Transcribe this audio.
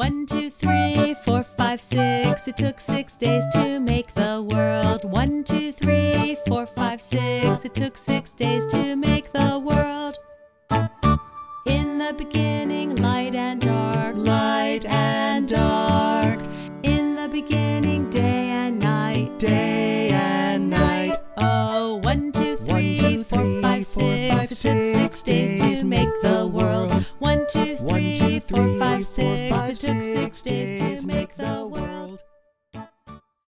1, 2, 3, 4, 5, 6. It took 6 days to make the world. 1, 2, 3, 4, 5, 6. It took 6 days to make the world. In the beginning, light and dark, light and dark. In the beginning, day and night, day and night. Oh, 1, 2, 3, 4, 5, 6. It took